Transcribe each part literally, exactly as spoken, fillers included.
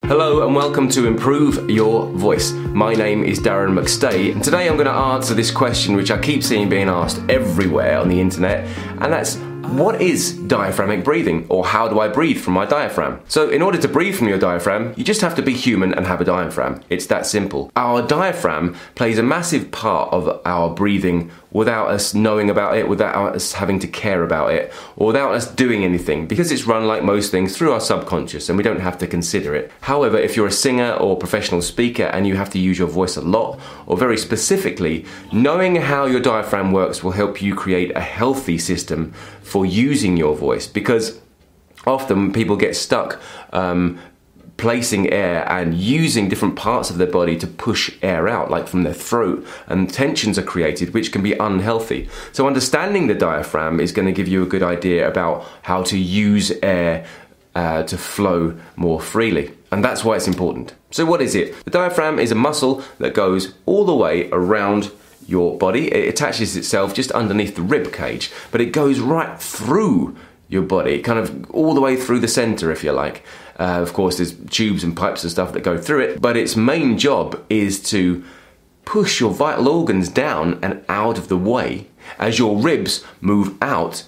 Hello and welcome to Improve Your Voice. My name is Darren McStay and today I'm going to answer this question which I keep seeing being asked everywhere on the internet, and that's, what is diaphragmatic breathing, or how do I breathe from my diaphragm? So in order to breathe from your diaphragm, you just have to be human and have a diaphragm. It's that simple. Our diaphragm plays a massive part of our breathing without us knowing about it, without us having to care about it, or without us doing anything, because it's run like most things through our subconscious and we don't have to consider it. However, if you're a singer or professional speaker and you have to use your voice a lot, or very specifically, knowing how your diaphragm works will help you create a healthy system for using your voice, because often people get stuck um, placing air and using different parts of their body to push air out, like from their throat, and tensions are created which can be unhealthy. So understanding the diaphragm is going to give you a good idea about how to use air uh, to flow more freely, and that's why it's important. So what is it? The diaphragm is a muscle that goes all the way around your body. It attaches itself just underneath the rib cage, but it goes right through your body, kind of all the way through the center, if you like. Uh, of course, there's tubes and pipes and stuff that go through it, but its main job is to push your vital organs down and out of the way as your ribs move out,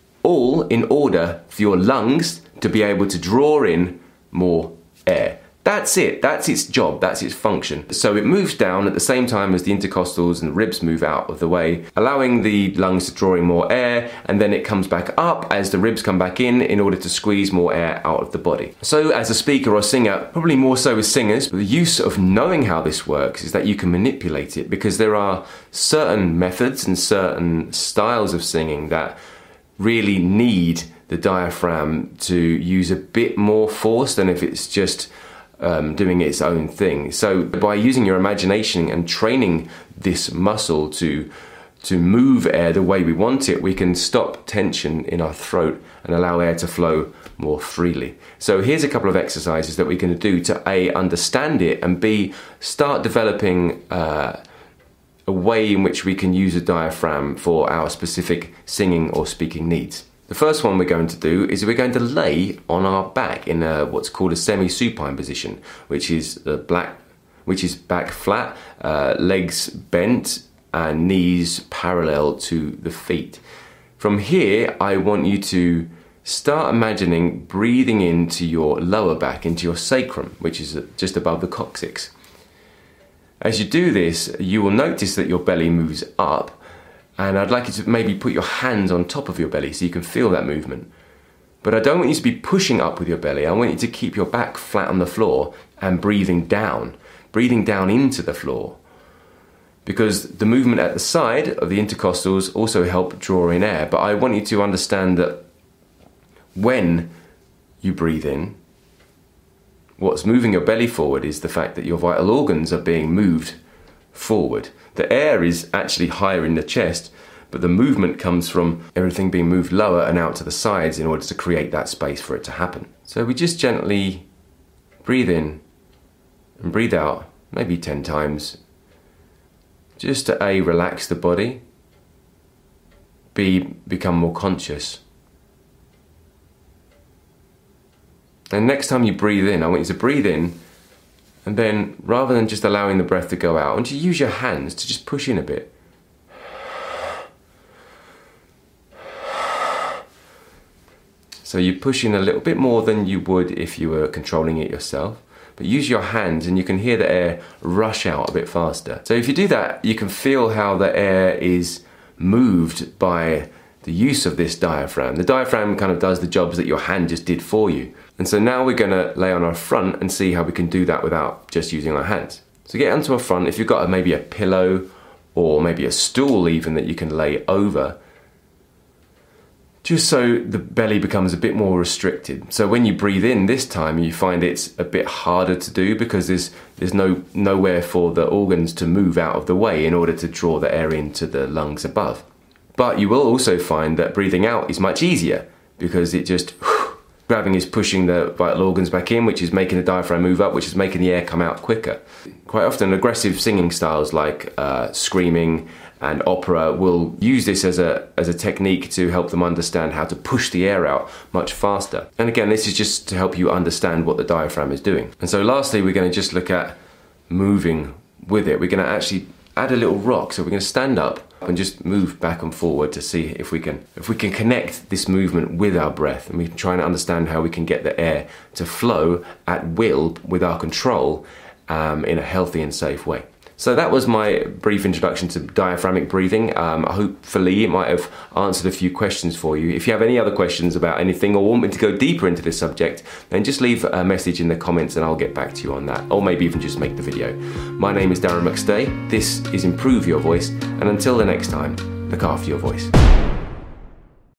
all in order for your lungs to be able to draw in more air. That's it, that's its job, that's its function. So it moves down at the same time as the intercostals and ribs move out of the way, allowing the lungs to draw in more air, and then it comes back up as the ribs come back in in order to squeeze more air out of the body. So as a speaker or singer, probably more so as singers, the use of knowing how this works is that you can manipulate it, because there are certain methods and certain styles of singing that really need the diaphragm to use a bit more force than if it's just Um, doing its own thing. So by using your imagination and training this muscle to to move air the way we want it, we can stop tension in our throat and allow air to flow more freely. So here's a couple of exercises that we can do to A, understand it, and B, start developing uh, a way in which we can use a diaphragm for our specific singing or speaking needs. The first one we're going to do is we're going to lay on our back in a, what's called a semi-supine position, which is the black, which is back flat, uh, legs bent, and knees parallel to the feet. From here, I want you to start imagining breathing into your lower back, into your sacrum, which is just above the coccyx. As you do this, you will notice that your belly moves up. And I'd like you to maybe put your hands on top of your belly so you can feel that movement. But I don't want you to be pushing up with your belly. I want you to keep your back flat on the floor and breathing down, breathing down into the floor. Because the movement at the side of the intercostals also help draw in air. But I want you to understand that when you breathe in, what's moving your belly forward is the fact that your vital organs are being moved forward. The air is actually higher in the chest, but the movement comes from everything being moved lower and out to the sides in order to create that space for it to happen. So we just gently breathe in and breathe out, maybe ten times, just to A, relax the body, B, become more conscious. And next time you breathe in, I want you to breathe in, and then, rather than just allowing the breath to go out, I want you to use your hands to just push in a bit. So you push in a little bit more than you would if you were controlling it yourself. But use your hands and you can hear the air rush out a bit faster. So if you do that, you can feel how the air is moved by the use of this diaphragm. The diaphragm kind of does the jobs that your hand just did for you. And so now we're going to lay on our front and see how we can do that without just using our hands. So get onto our front. If you've got a, maybe a pillow or maybe a stool even that you can lay over, just so the belly becomes a bit more restricted. So when you breathe in this time, you find it's a bit harder to do because there's there's no nowhere for the organs to move out of the way in order to draw the air into the lungs above. But you will also find that breathing out is much easier because it just grabbing is pushing the vital organs back in, which is making the diaphragm move up, which is making the air come out quicker. Quite often aggressive singing styles like uh, screaming and opera will use this as a, as a technique to help them understand how to push the air out much faster. And again, this is just to help you understand what the diaphragm is doing. And so lastly, we're going to just look at moving with it. We're going to actually add a little rock. So we're going to stand up and just move back and forward to see if we can if we can connect this movement with our breath, and we're trying to understand how we can get the air to flow at will with our control um, in a healthy and safe way. So that was my brief introduction to diaphragmic breathing. Um, hopefully it might have answered a few questions for you. If you have any other questions about anything or want me to go deeper into this subject, then just leave a message in the comments and I'll get back to you on that. Or maybe even just make the video. My name is Darren McStay. This is Improve Your Voice. And until the next time, look after your voice.